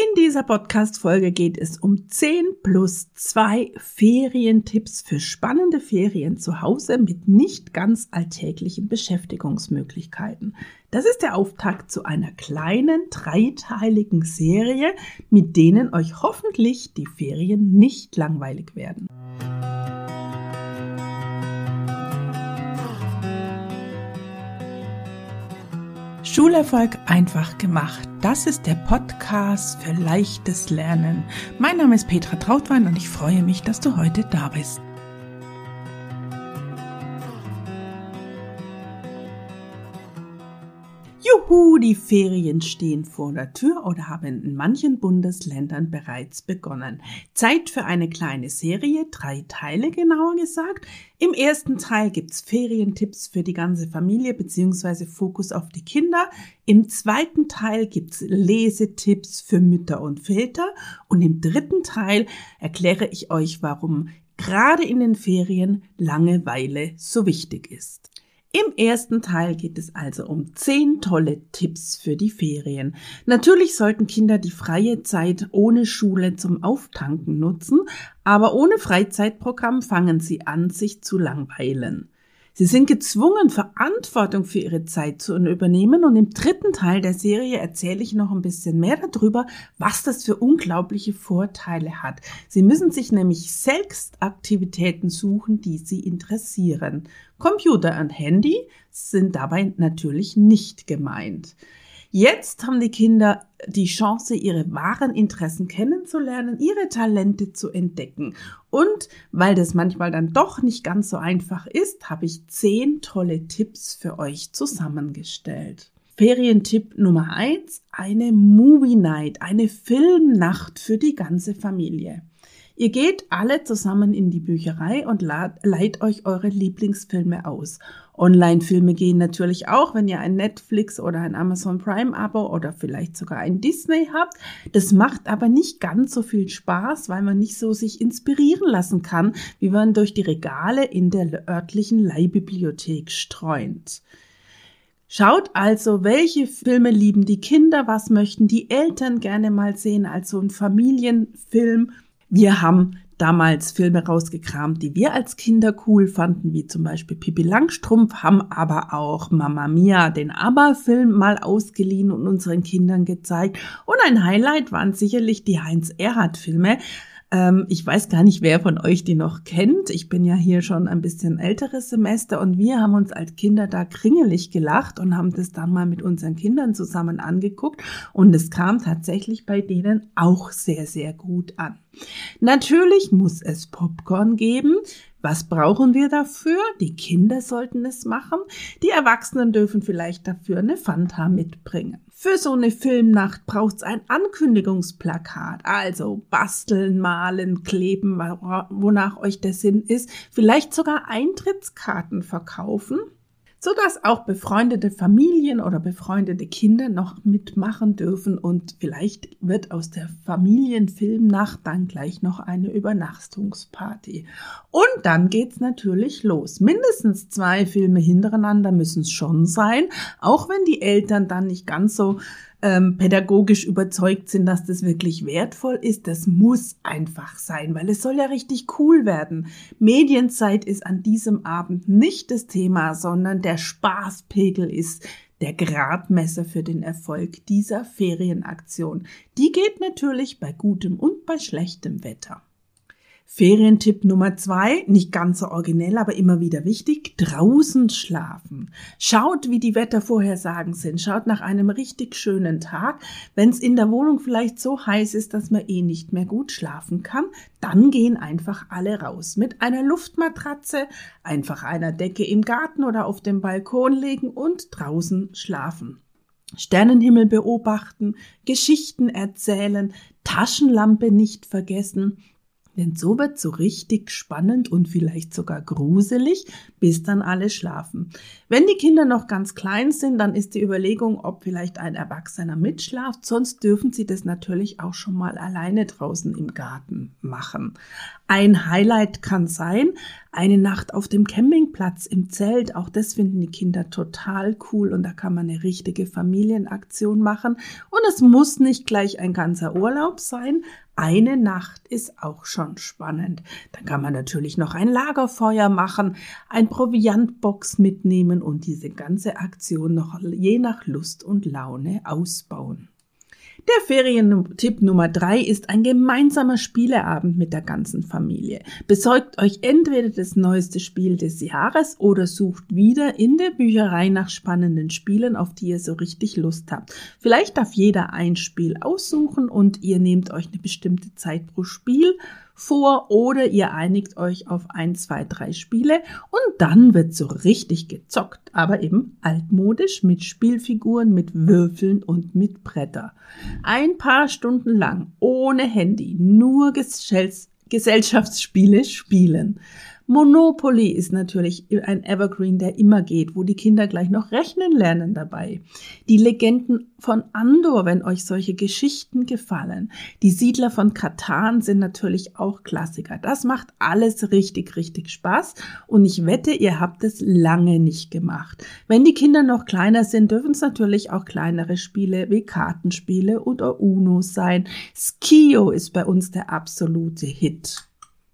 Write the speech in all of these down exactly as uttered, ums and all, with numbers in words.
In dieser Podcast-Folge geht es um zehn plus zwei Ferientipps für spannende Ferien zu Hause mit nicht ganz alltäglichen Beschäftigungsmöglichkeiten. Das ist der Auftakt zu einer kleinen, dreiteiligen Serie, mit denen euch hoffentlich die Ferien nicht langweilig werden. Schulerfolg einfach gemacht. Das ist der Podcast für leichtes Lernen. Mein Name ist Petra Trautwein und ich freue mich, dass du heute da bist. Juhu, die Ferien stehen vor der Tür oder haben in manchen Bundesländern bereits begonnen. Zeit für eine kleine Serie, drei Teile genauer gesagt. Im ersten Teil gibt's Ferientipps für die ganze Familie bzw. Fokus auf die Kinder. Im zweiten Teil gibt's Lesetipps für Mütter und Väter. Und im dritten Teil erkläre ich euch, warum gerade in den Ferien Langeweile so wichtig ist. Im ersten Teil geht es also um zehn tolle Tipps für die Ferien. Natürlich sollten Kinder die freie Zeit ohne Schule zum Auftanken nutzen, aber ohne Freizeitprogramm fangen sie an, sich zu langweilen. Sie sind gezwungen, Verantwortung für ihre Zeit zu übernehmen und im dritten Teil der Serie erzähle ich noch ein bisschen mehr darüber, was das für unglaubliche Vorteile hat. Sie müssen sich nämlich selbst Aktivitäten suchen, die sie interessieren. Computer und Handy sind dabei natürlich nicht gemeint. Jetzt haben die Kinder die Chance, ihre wahren Interessen kennenzulernen, ihre Talente zu entdecken. Und weil das manchmal dann doch nicht ganz so einfach ist, habe ich zehn tolle Tipps für euch zusammengestellt. Ferientipp Nummer eins, eine Movie Night, eine Filmnacht für die ganze Familie. Ihr geht alle zusammen in die Bücherei und leiht euch eure Lieblingsfilme aus. Online-Filme gehen natürlich auch, wenn ihr ein Netflix oder ein Amazon Prime-Abo oder vielleicht sogar ein Disney habt. Das macht aber nicht ganz so viel Spaß, weil man nicht so sich inspirieren lassen kann, wie man durch die Regale in der örtlichen Leihbibliothek streunt. Schaut also, welche Filme lieben die Kinder, was möchten die Eltern gerne mal sehen, also ein Familienfilm. Wir haben damals Filme rausgekramt, die wir als Kinder cool fanden, wie zum Beispiel Pippi Langstrumpf, haben aber auch Mamma Mia, den ABBA-Film, mal ausgeliehen und unseren Kindern gezeigt. Und ein Highlight waren sicherlich die Heinz-Erhardt-Filme. Ähm, ich weiß gar nicht, wer von euch die noch kennt. Ich bin ja hier schon ein bisschen älteres Semester und wir haben uns als Kinder da kringelig gelacht und haben das dann mal mit unseren Kindern zusammen angeguckt und es kam tatsächlich bei denen auch sehr, sehr gut an. Natürlich muss es Popcorn geben. Was brauchen wir dafür? Die Kinder sollten es machen. Die Erwachsenen dürfen vielleicht dafür eine Fanta mitbringen. Für so eine Filmnacht braucht es ein Ankündigungsplakat. Also basteln, malen, kleben, wonach euch der Sinn ist. Vielleicht sogar Eintrittskarten verkaufen, sodass auch befreundete Familien oder befreundete Kinder noch mitmachen dürfen und vielleicht wird aus der Familienfilmnacht dann gleich noch eine Übernachtungsparty. Und dann geht's natürlich los. Mindestens zwei Filme hintereinander müssen es schon sein, auch wenn die Eltern dann nicht ganz so ähm, pädagogisch überzeugt sind, dass das wirklich wertvoll ist. Das muss einfach sein, weil es soll ja richtig cool werden. Medienzeit ist an diesem Abend nicht das Thema, sondern der Spaßpegel ist der Gradmesser für den Erfolg dieser Ferienaktion. Die geht natürlich bei gutem und bei schlechtem Wetter. Ferientipp Nummer zwei, nicht ganz so originell, aber immer wieder wichtig, draußen schlafen. Schaut, wie die Wettervorhersagen sind. Schaut nach einem richtig schönen Tag. Wenn es in der Wohnung vielleicht so heiß ist, dass man eh nicht mehr gut schlafen kann, dann gehen einfach alle raus. Mit einer Luftmatratze, einfach einer Decke im Garten oder auf dem Balkon legen und draußen schlafen. Sternenhimmel beobachten, Geschichten erzählen, Taschenlampe nicht vergessen. Denn so wird so richtig spannend und vielleicht sogar gruselig, bis dann alle schlafen. Wenn die Kinder noch ganz klein sind, dann ist die Überlegung, ob vielleicht ein Erwachsener mitschlaft. Sonst dürfen sie das natürlich auch schon mal alleine draußen im Garten machen. Ein Highlight kann sein, eine Nacht auf dem Campingplatz im Zelt. Auch das finden die Kinder total cool und da kann man eine richtige Familienaktion machen. Und es muss nicht gleich ein ganzer Urlaub sein. Eine Nacht ist auch schon spannend. Dann kann man natürlich noch ein Lagerfeuer machen, ein Proviantbox mitnehmen und diese ganze Aktion noch je nach Lust und Laune ausbauen. Der Ferientipp Nummer drei ist ein gemeinsamer Spieleabend mit der ganzen Familie. Besorgt euch entweder das neueste Spiel des Jahres oder sucht wieder in der Bücherei nach spannenden Spielen, auf die ihr so richtig Lust habt. Vielleicht darf jeder ein Spiel aussuchen und ihr nehmt euch eine bestimmte Zeit pro Spiel vor oder ihr einigt euch auf ein, zwei, drei Spiele und dann wird so richtig gezockt, aber eben altmodisch mit Spielfiguren, mit Würfeln und mit Bretter. Ein paar Stunden lang ohne Handy, nur Gesell- Gesellschaftsspiele spielen. Monopoly ist natürlich ein Evergreen, der immer geht, wo die Kinder gleich noch rechnen lernen dabei. Die Legenden von Andor, wenn euch solche Geschichten gefallen. Die Siedler von Catan sind natürlich auch Klassiker. Das macht alles richtig, richtig Spaß und ich wette, ihr habt es lange nicht gemacht. Wenn die Kinder noch kleiner sind, dürfen es natürlich auch kleinere Spiele wie Kartenspiele oder Uno sein. Skio ist bei uns der absolute Hit.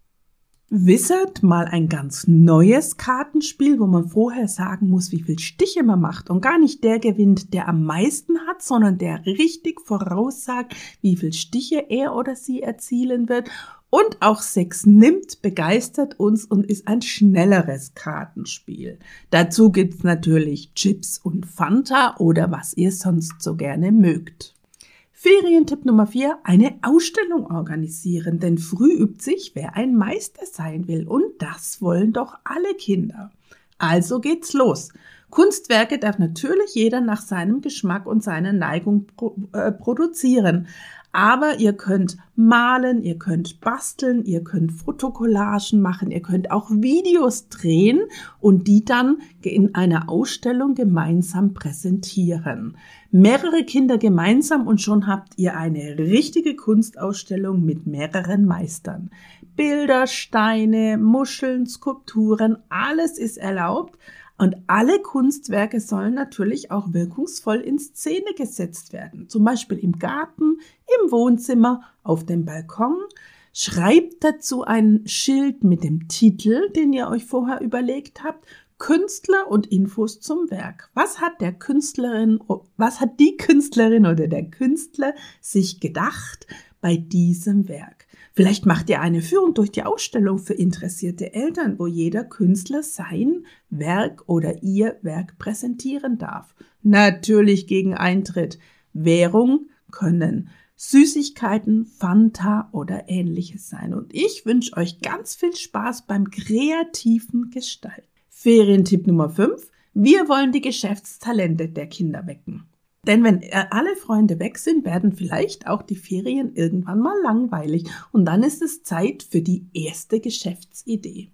Wizard, mal ein ganz neues Kartenspiel, wo man vorher sagen muss, wie viel Stiche man macht und gar nicht der gewinnt, der am meisten hat, sondern der richtig voraussagt, wie viel Stiche er oder sie erzielen wird. Und auch Sechs nimmt begeistert uns und ist ein schnelleres Kartenspiel. Dazu gibt's natürlich Chips und Fanta oder was ihr sonst so gerne mögt. Ferientipp Nummer vier, eine Ausstellung organisieren, denn früh übt sich, wer ein Meister sein will und das wollen doch alle Kinder. Also geht's los. Kunstwerke darf natürlich jeder nach seinem Geschmack und seiner Neigung pro, äh, produzieren. Aber ihr könnt malen, ihr könnt basteln, ihr könnt Fotokollagen machen, ihr könnt auch Videos drehen und die dann in einer Ausstellung gemeinsam präsentieren. Mehrere Kinder gemeinsam und schon habt ihr eine richtige Kunstausstellung mit mehreren Meistern. Bilder, Steine, Muscheln, Skulpturen, alles ist erlaubt. Und alle Kunstwerke sollen natürlich auch wirkungsvoll in Szene gesetzt werden. Zum Beispiel im Garten, im Wohnzimmer, auf dem Balkon. Schreibt dazu ein Schild mit dem Titel, den ihr euch vorher überlegt habt. Künstler und Infos zum Werk. Was hat der Künstlerin, was hat die Künstlerin oder der Künstler sich gedacht bei diesem Werk? Vielleicht macht ihr eine Führung durch die Ausstellung für interessierte Eltern, wo jeder Künstler sein Werk oder ihr Werk präsentieren darf. Natürlich gegen Eintritt. Währung können Süßigkeiten, Fanta oder Ähnliches sein. Und ich wünsche euch ganz viel Spaß beim kreativen Gestalten. Ferientipp Nummer fünf. Wir wollen die Geschäftstalente der Kinder wecken. Denn wenn alle Freunde weg sind, werden vielleicht auch die Ferien irgendwann mal langweilig. Und dann ist es Zeit für die erste Geschäftsidee.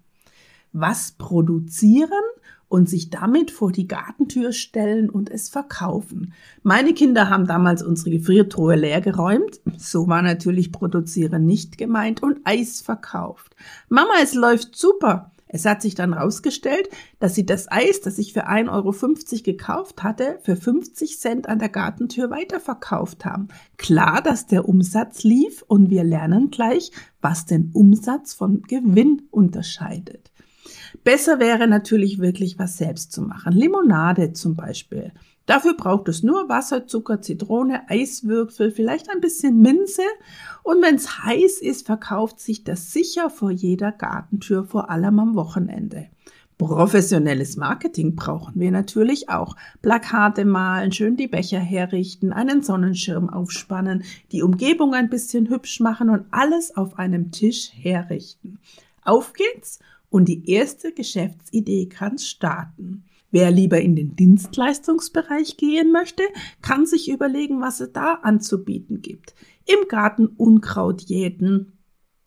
Was produzieren und sich damit vor die Gartentür stellen und es verkaufen. Meine Kinder haben damals unsere Gefriertruhe leer geräumt. So war natürlich Produzieren nicht gemeint und Eis verkauft. Mama, es läuft super. Es hat sich dann rausgestellt, dass sie das Eis, das ich für ein Euro fünfzig gekauft hatte, für fünfzig Cent an der Gartentür weiterverkauft haben. Klar, dass der Umsatz lief und wir lernen gleich, was den Umsatz von Gewinn unterscheidet. Besser wäre natürlich wirklich was selbst zu machen. Limonade zum Beispiel. Dafür braucht es nur Wasser, Zucker, Zitrone, Eiswürfel, vielleicht ein bisschen Minze. Und wenn es heiß ist, verkauft sich das sicher vor jeder Gartentür, vor allem am Wochenende. Professionelles Marketing brauchen wir natürlich auch. Plakate malen, schön die Becher herrichten, einen Sonnenschirm aufspannen, die Umgebung ein bisschen hübsch machen und alles auf einem Tisch herrichten. Auf geht's und die erste Geschäftsidee kann starten. Wer lieber in den Dienstleistungsbereich gehen möchte, kann sich überlegen, was es da anzubieten gibt. Im Garten Unkraut jäten,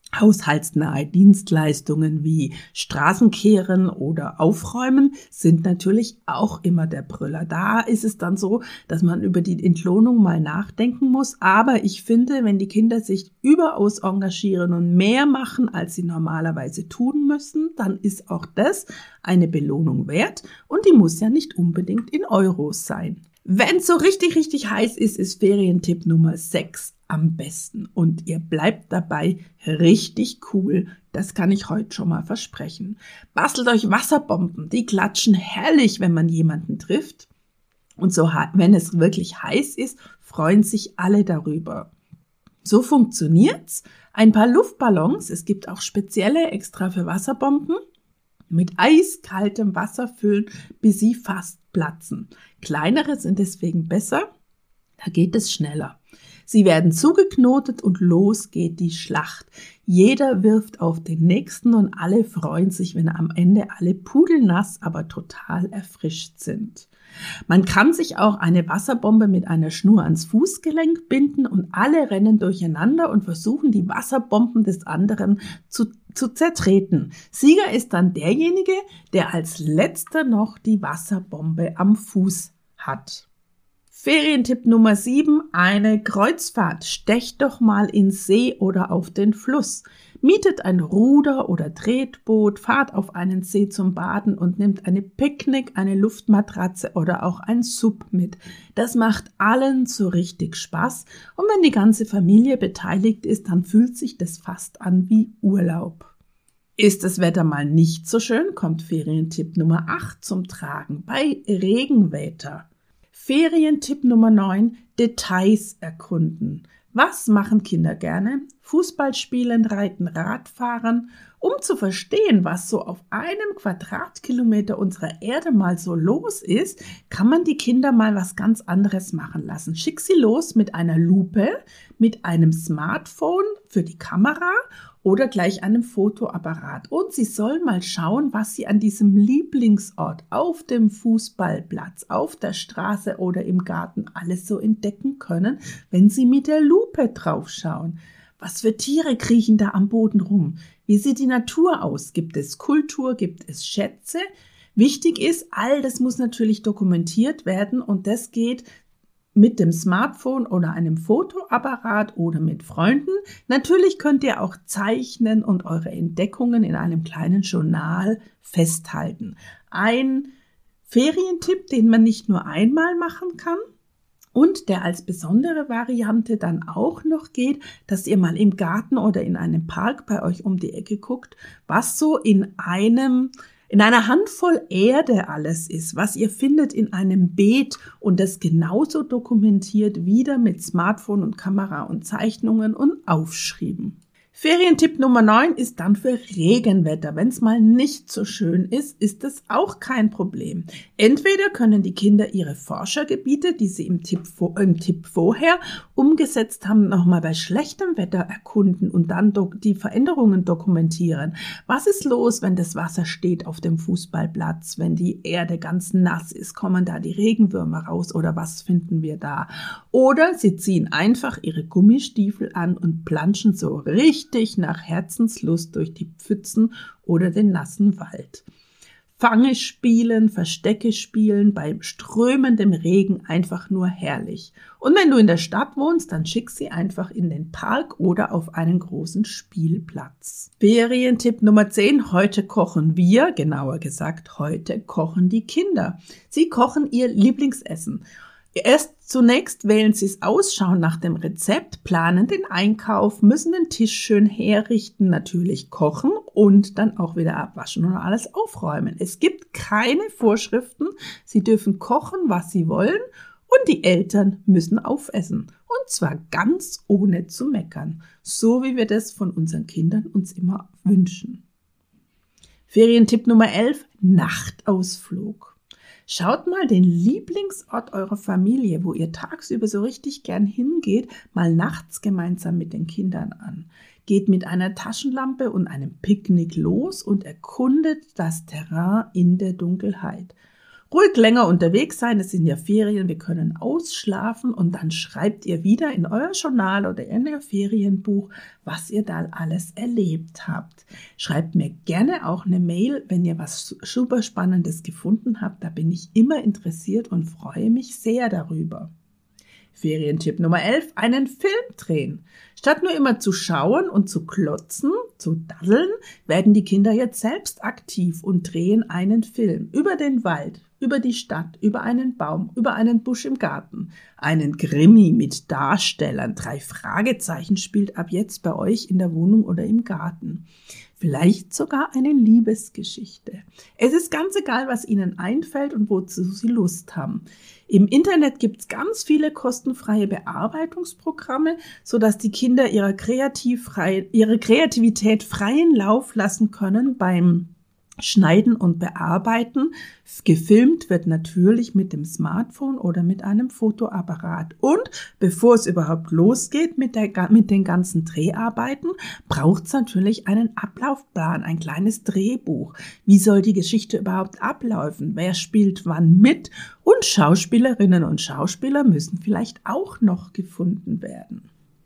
Haushaltsnahe Dienstleistungen wie Straßenkehren oder Aufräumen sind natürlich auch immer der Brüller. Da ist es dann so, dass man über die Entlohnung mal nachdenken muss. Aber ich finde, wenn die Kinder sich überaus engagieren und mehr machen, als sie normalerweise tun müssen, dann ist auch das eine Belohnung wert. Und die muss ja nicht unbedingt in Euros sein. Wenn es so richtig, richtig heiß ist, ist Ferientipp Nummer sechs am besten. Und ihr bleibt dabei richtig cool. Das kann ich heute schon mal versprechen. Bastelt euch Wasserbomben. Die klatschen herrlich, wenn man jemanden trifft. Und so, wenn es wirklich heiß ist, freuen sich alle darüber. So funktioniert's. Ein paar Luftballons. Es gibt auch spezielle extra für Wasserbomben. Mit eiskaltem Wasser füllen, bis sie fast platzen. Kleinere sind deswegen besser. Da geht es schneller. Sie werden zugeknotet und los geht die Schlacht. Jeder wirft auf den nächsten und alle freuen sich, wenn am Ende alle pudelnass, aber total erfrischt sind. Man kann sich auch eine Wasserbombe mit einer Schnur ans Fußgelenk binden und alle rennen durcheinander und versuchen, die Wasserbomben des anderen zu, zu zertreten. Sieger ist dann derjenige, der als letzter noch die Wasserbombe am Fuß hat. Ferientipp Nummer sieben, eine Kreuzfahrt. Stecht doch mal in See oder auf den Fluss. Mietet ein Ruder oder Tretboot, fahrt auf einen See zum Baden und nehmt eine Picknick, eine Luftmatratze oder auch ein Sub mit. Das macht allen so richtig Spaß und wenn die ganze Familie beteiligt ist, dann fühlt sich das fast an wie Urlaub. Ist das Wetter mal nicht so schön, kommt Ferientipp Nummer acht zum Tragen bei Regenwetter. Ferientipp Nummer neun, Details erkunden. Was machen Kinder gerne? Fußball spielen, reiten, Radfahren. Um zu verstehen, was so auf einem Quadratkilometer unserer Erde mal so los ist, kann man die Kinder mal was ganz anderes machen lassen. Schick sie los mit einer Lupe, mit einem Smartphone für die Kamera oder gleich einem Fotoapparat. Und sie soll mal schauen, was sie an diesem Lieblingsort auf dem Fußballplatz, auf der Straße oder im Garten alles so entdecken können, wenn sie mit der Lupe draufschauen. Was für Tiere kriechen da am Boden rum? Wie sieht die Natur aus? Gibt es Kultur? Gibt es Schätze? Wichtig ist, all das muss natürlich dokumentiert werden und das geht mit dem Smartphone oder einem Fotoapparat oder mit Freunden. Natürlich könnt ihr auch zeichnen und eure Entdeckungen in einem kleinen Journal festhalten. Ein Ferientipp, den man nicht nur einmal machen kann und der als besondere Variante dann auch noch geht, dass ihr mal im Garten oder in einem Park bei euch um die Ecke guckt, was so in einem In einer Handvoll Erde alles ist, was ihr findet in einem Beet und das genauso dokumentiert, wieder mit Smartphone und Kamera und Zeichnungen und Aufschrieben. Ferientipp Nummer neun ist dann für Regenwetter. Wenn es mal nicht so schön ist, ist das auch kein Problem. Entweder können die Kinder ihre Forschergebiete, die sie im Tipp, im Tipp vorher umgesetzt haben, nochmal bei schlechtem Wetter erkunden und dann die Veränderungen dokumentieren. Was ist los, wenn das Wasser steht auf dem Fußballplatz, wenn die Erde ganz nass ist? Kommen da die Regenwürmer raus oder was finden wir da? Oder sie ziehen einfach ihre Gummistiefel an und planschen so richtig nach Herzenslust durch die Pfützen oder den nassen Wald. Fange spielen, Verstecke spielen, beim strömendem Regen einfach nur herrlich. Und wenn du in der Stadt wohnst, dann schick sie einfach in den Park oder auf einen großen Spielplatz. Ferientipp Nummer zehn, heute kochen wir, genauer gesagt, heute kochen die Kinder. Sie kochen ihr Lieblingsessen. Erst zunächst wählen Sie es aus, schauen nach dem Rezept, planen den Einkauf, müssen den Tisch schön herrichten, natürlich kochen und dann auch wieder abwaschen und alles aufräumen. Es gibt keine Vorschriften, Sie dürfen kochen, was Sie wollen und die Eltern müssen aufessen. Und zwar ganz ohne zu meckern, so wie wir das von unseren Kindern uns immer wünschen. Ferientipp Nummer elf, Nachtausflug. Schaut mal den Lieblingsort eurer Familie, wo ihr tagsüber so richtig gern hingeht, mal nachts gemeinsam mit den Kindern an. Geht mit einer Taschenlampe und einem Picknick los und erkundet das Terrain in der Dunkelheit. ruhig länger unterwegs sein, es sind ja Ferien, wir können ausschlafen und dann schreibt ihr wieder in euer Journal oder in euer Ferienbuch, was ihr da alles erlebt habt. Schreibt mir gerne auch eine Mail, wenn ihr was super Spannendes gefunden habt, da bin ich immer interessiert und freue mich sehr darüber. Ferientipp Nummer elf, einen Film drehen. Statt nur immer zu schauen und zu klotzen, zu daddeln, werden die Kinder jetzt selbst aktiv und drehen einen Film über den Wald, über die Stadt, über einen Baum, über einen Busch im Garten. Einen Krimi mit Darstellern. Drei Fragezeichen spielt ab jetzt bei euch in der Wohnung oder im Garten. Vielleicht sogar eine Liebesgeschichte. Es ist ganz egal, was Ihnen einfällt und wozu Sie Lust haben. Im Internet gibt es ganz viele kostenfreie Bearbeitungsprogramme, sodass die Kinder ihre, kreativ frei, ihre Kreativität freien Lauf lassen können beim Schneiden und Bearbeiten. Gefilmt wird natürlich mit dem Smartphone oder mit einem Fotoapparat. Und bevor es überhaupt losgeht mit, der, mit den ganzen Dreharbeiten, braucht es natürlich einen Ablaufplan, ein kleines Drehbuch. Wie soll die Geschichte überhaupt ablaufen? Wer spielt wann mit? Und Schauspielerinnen und Schauspieler müssen vielleicht auch noch gefunden werden.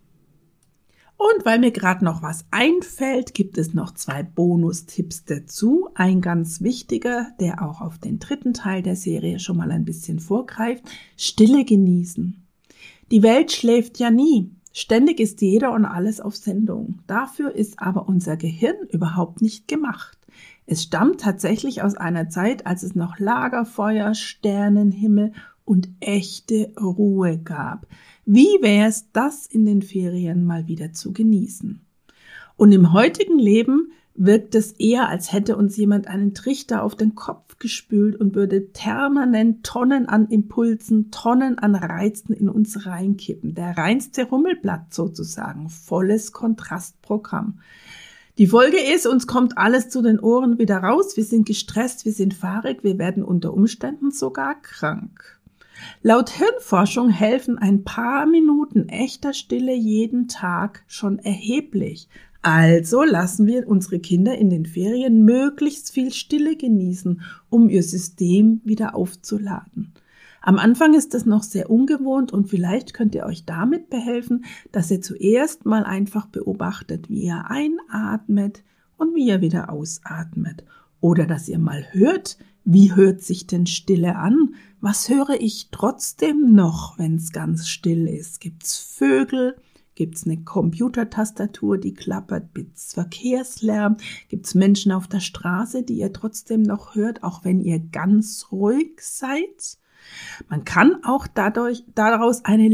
Und weil mir gerade noch was einfällt, gibt es noch zwei Bonustipps dazu. Ein ganz wichtiger, der auch auf den dritten Teil der Serie schon mal ein bisschen vorgreift. Stille genießen. Die Welt schläft ja nie. Ständig ist jeder und alles auf Sendung. Dafür ist aber unser Gehirn überhaupt nicht gemacht. Es stammt tatsächlich aus einer Zeit, als es noch Lagerfeuer, Sternenhimmel und echte Ruhe gab. Wie wäre es, das in den Ferien mal wieder zu genießen? Und im heutigen Leben wirkt es eher, als hätte uns jemand einen Trichter auf den Kopf gespült und würde permanent Tonnen an Impulsen, Tonnen an Reizen in uns reinkippen. Der reinste Rummelblatt sozusagen, volles Kontrastprogramm. Die Folge ist, uns kommt alles zu den Ohren wieder raus, wir sind gestresst, wir sind fahrig, wir werden unter Umständen sogar krank. Laut Hirnforschung helfen ein paar Minuten echter Stille jeden Tag schon erheblich. Also lassen wir unsere Kinder in den Ferien möglichst viel Stille genießen, um ihr System wieder aufzuladen. Am Anfang ist das noch sehr ungewohnt und vielleicht könnt ihr euch damit behelfen, dass ihr zuerst mal einfach beobachtet, wie ihr einatmet und wie ihr wieder ausatmet. Oder dass ihr mal hört, wie hört sich denn Stille an? Was höre ich trotzdem noch, wenn es ganz still ist? Gibt's Vögel? Gibt's eine Computertastatur, die klappert? Gibt's Verkehrslärm? Gibt's Menschen auf der Straße, die ihr trotzdem noch hört, auch wenn ihr ganz ruhig seid? Man kann auch dadurch, daraus eine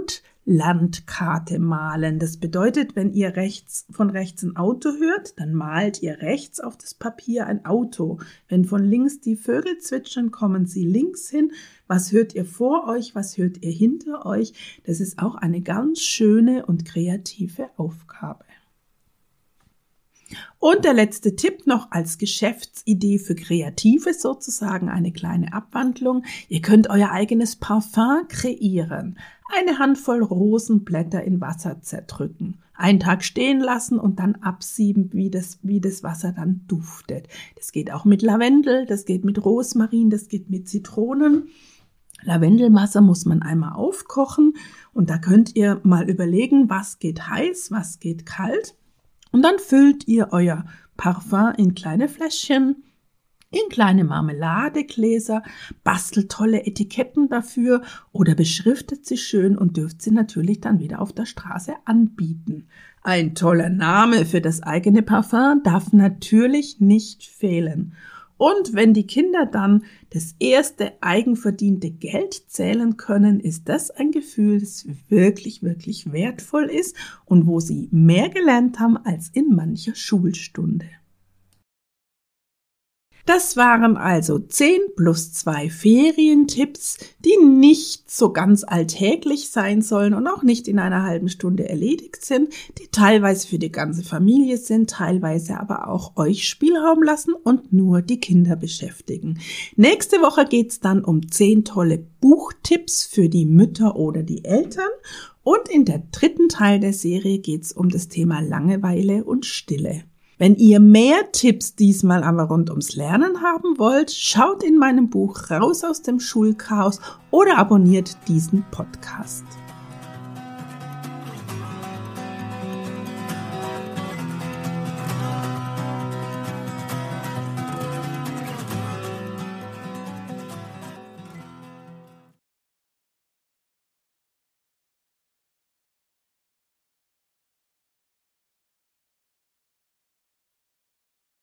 Lautlandkarte malen. Das bedeutet, wenn ihr rechts, von rechts ein Auto hört, dann malt ihr rechts auf das Papier ein Auto. Wenn von links die Vögel zwitschern, kommen sie links hin. Was hört ihr vor euch? Was hört ihr hinter euch? Das ist auch eine ganz schöne und kreative Aufgabe. Und der letzte Tipp noch als Geschäftsidee für Kreative sozusagen eine kleine Abwandlung. Ihr könnt euer eigenes Parfum kreieren. Eine Handvoll Rosenblätter in Wasser zerdrücken. Einen Tag stehen lassen und dann absieben, wie das, wie das Wasser dann duftet. Das geht auch mit Lavendel, das geht mit Rosmarin, das geht mit Zitronen. Lavendelwasser muss man einmal aufkochen und da könnt ihr mal überlegen, was geht heiß, was geht kalt. Und dann füllt ihr euer Parfum in kleine Fläschchen, in kleine Marmeladegläser, bastelt tolle Etiketten dafür oder beschriftet sie schön und dürft sie natürlich dann wieder auf der Straße anbieten. Ein toller Name für das eigene Parfum darf natürlich nicht fehlen. Und wenn die Kinder dann das erste eigenverdiente Geld zählen können, ist das ein Gefühl, das wirklich, wirklich wertvoll ist und wo sie mehr gelernt haben als in mancher Schulstunde. Das waren also zehn plus zwei Ferientipps, die nicht so ganz alltäglich sein sollen und auch nicht in einer halben Stunde erledigt sind, die teilweise für die ganze Familie sind, teilweise aber auch euch Spielraum lassen und nur die Kinder beschäftigen. Nächste Woche geht's dann um zehn tolle Buchtipps für die Mütter oder die Eltern und in der dritten Teil der Serie geht's um das Thema Langeweile und Stille. Wenn ihr mehr Tipps diesmal aber rund ums Lernen haben wollt, schaut in meinem Buch Raus aus dem Schulchaos oder abonniert diesen Podcast.